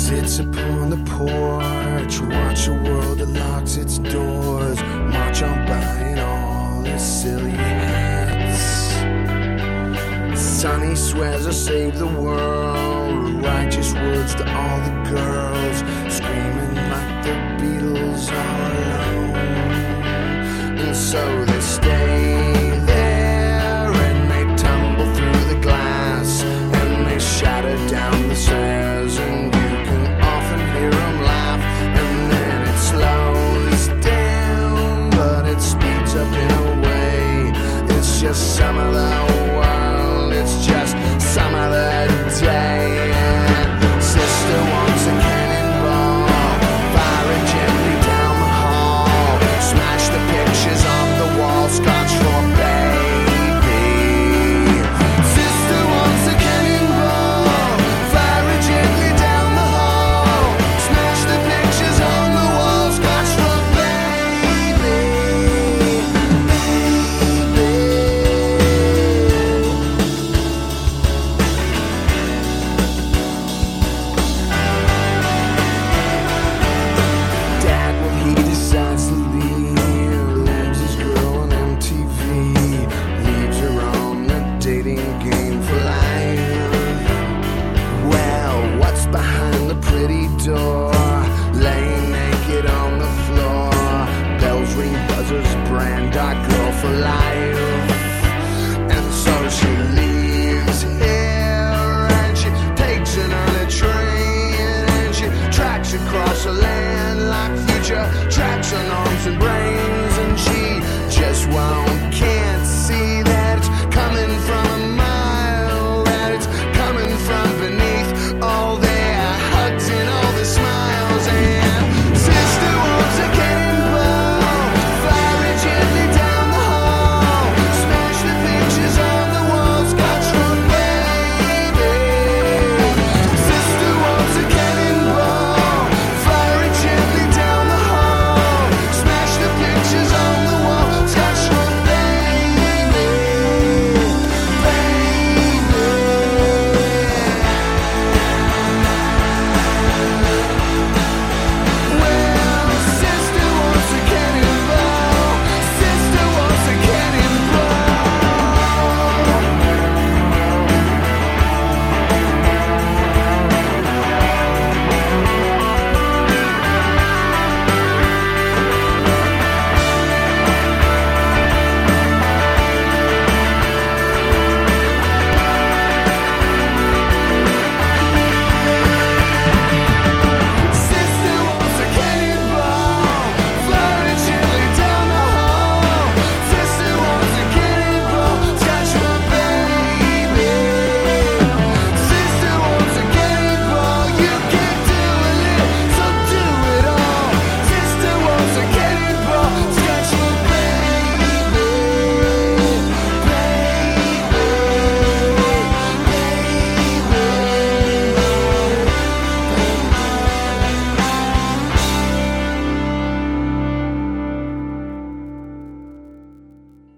Sits upon the porch, watch a world that locks its doors, march on by in all his silly hats. Sonny swears to save the world, righteous words to all the girls, screaming like the Beatles all alone. And so they stay there and they tumble through the glass and they shatter down the stairs, and hear 'em laugh, and then it slows down, but it speeds up in a way. It's just some